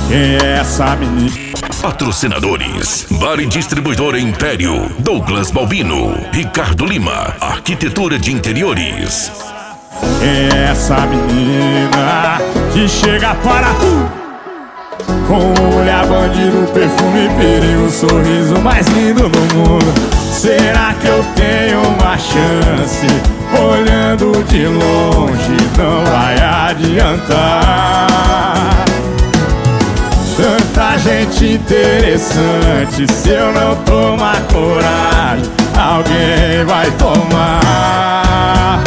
Quem é essa menina? Patrocinadores: Bar e Distribuidora Império, Douglas Balbino, Ricardo Lima, Arquitetura de Interiores. Quem é essa menina que chega para com um olhar bandido, perfume, perigo, sorriso mais lindo do mundo? Será que eu tenho uma chance? Olhando de longe não vai adiantar. Tanta gente interessante, se eu não tomar coragem, alguém vai tomar.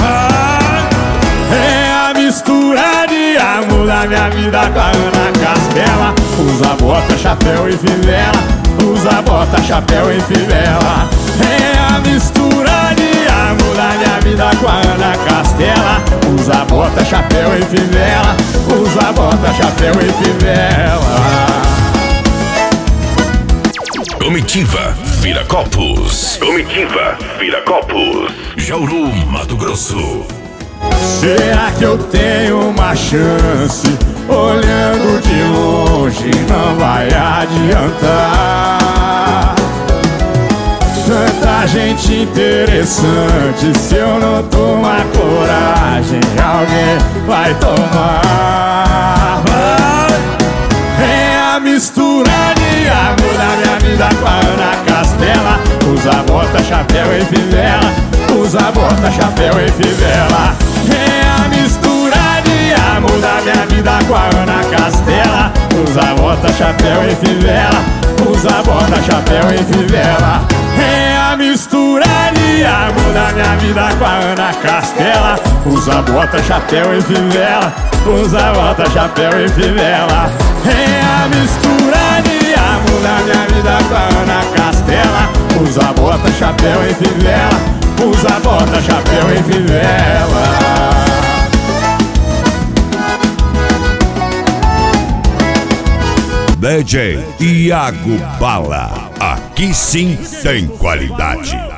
É a mistura de amor da minha vida com a Ana Castela. Usa bota, chapéu e fivela. Usa bota, chapéu e fivela. É a mistura de amor da minha vida com a Ana Castela. Usa bota, chapéu e fivela. Usa bota, chapéu e fivela. Comitiva Viracopos. Comitiva Viracopos. Jauru, Mato Grosso. Será que eu tenho uma chance? Olhando de longe não vai adiantar. Tanta gente interessante, se eu não tomar coragem, alguém vai tomar. É a mistura de amor da minha vida com a Ana Castela. Usa bota, chapéu e fivela. Usa bota, chapéu e fivela. É a mistura de amor da minha vida com a Ana Castela. Usa bota, chapéu e fivela. Usa bota, chapéu e fivela. É a mistura de amor da minha vida com a Ana Castela. Usa bota, chapéu e fivela. Usa bota, chapéu e fivela. É a mistura de amor da minha vida com a Ana Castela. Usa bota, chapéu e fivela. Usa bota, chapéu e fivela. DJ Iago Bala, aqui sim tem qualidade.